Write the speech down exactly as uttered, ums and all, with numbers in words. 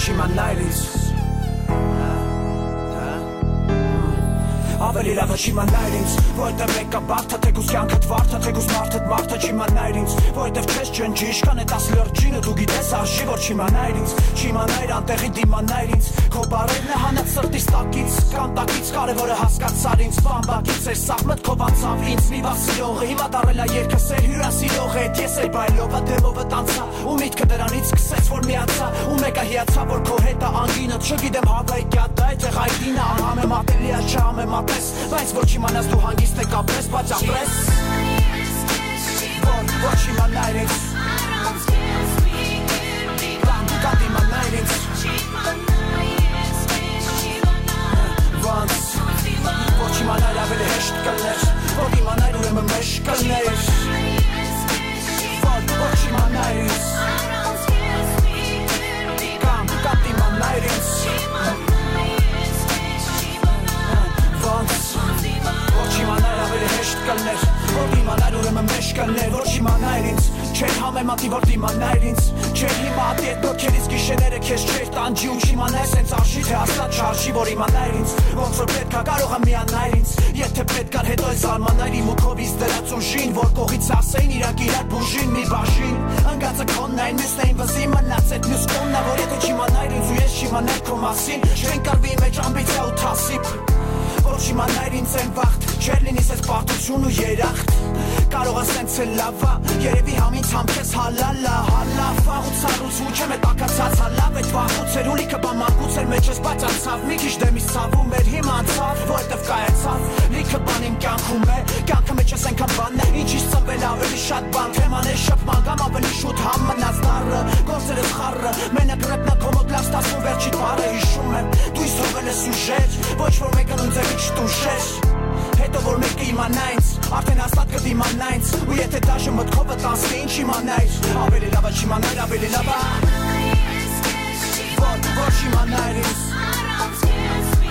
իմանայր ինձ Ավելի լավը չիմանայր ինձ Որտև մեկը բարդը թեկուս կյանքդ վարդը Թեկուս մարդըդ մարդը չիմանայր ինձ Որտև չես ջնջի Իշկան է տաս լրջինը Դու գիտես արժի որ չիմանայր ինձ Չիմանայր անտեղի դիմանայր ինձ Քո բարերն է հանած սրտիս տակից Կանտակից կարևորը հասկացար ինձ Բամբակից էր սաղ մտքով անցավ ինձ Մի վաղ սիրողը հիմա դարել է երկս էր հյուրասիրող հետ Ես էր բայլովը դեմովը տանցա Ու միտքը դրանից սկսեց որ միացա Ու մեկը հիացա որ քո հետը անգինը Չգիտեմ հավայի կյատա է տեղ այդինը Անհամեմատելի է չհամեմատես Բայց ոչ իմանաս դու հանգիստ եք ապրես Բայց ապրես Որ ոչ իմանայր ինձ Կատ իմանայր ինձ Ոնց Ոչ իմանայր ավելի հեշտ կլներ Որ իմանայր ուրեմն մեջ կլներ Որ ոչ իմանայր ինձ Կամ կատ իմանայր ինձ Ոնց Ոչ իմանայր ավելի հեշտ կլներ Որ իմանայր ուրեմն մեջ կլներ Ոչ իմանայր ինձ Չէր համեմատի որ դիմանայր ինձ Չէր հիմա ատի էտ նորքերից գիշերները քեզ չէր տանջի Ու չիմանայր սենց արժի թե հաստատ չարժի որ իմանայր ինձ Ոնց որ պետք է կարող եմ միանայր ինձ Եթե պետք էր հետո ես արմանայր իմ ու քովից դրած ուժին Որ կողից ասեին իրանք իրար բուժին մի բաժին Ընգածը քոնն այն մյուսն էին վզի մնաց էտ մյուս կոնն Որ եթե չիմանայր ինձ ու ես չիմանայր քո մասին Չեն կարվի մեջ ամբիցիա ու թասիպ Որ չիմանայր ինձ են վաղթ Չեր լինիս ես պարտություն ու երախտ Կարող ասենց է լավա Երևի համից համքես հալալա Հալա վաղուց սարուց ու չեմ է տակացած Հալավ էտ վաղուց էր ու լիքը բամակուց էր մեջս բայց անցավ Մի քիչ դեմից ցավում էր հիմա անցավ Որտև կայացավ Լիքը բան իմ կյանքում է Կյանքը մեջ ես ենքան բանն է Ինչից ծնվել ավելի շատ բան Թեման է շփման կամ ավելի շուտ համ մնաց դարը Գործերս խառը Մենակ ռեպնա կոմոդ լավ ստասում վերջիտ բարը հիշում եմ Դու իս հովել ես ուժեր Ոչ որ մեկը նույն ձևի չտուշեր Հետո որ մեկը իմանա ինձ Արդեն հաստատ կդիմանա ինձ Ու եթե դաշը մտքովը տանցնի ինչ իմանայր Ավելի լավը չիմանայր ավելի լավը Որ ոչ իմանայր ինձ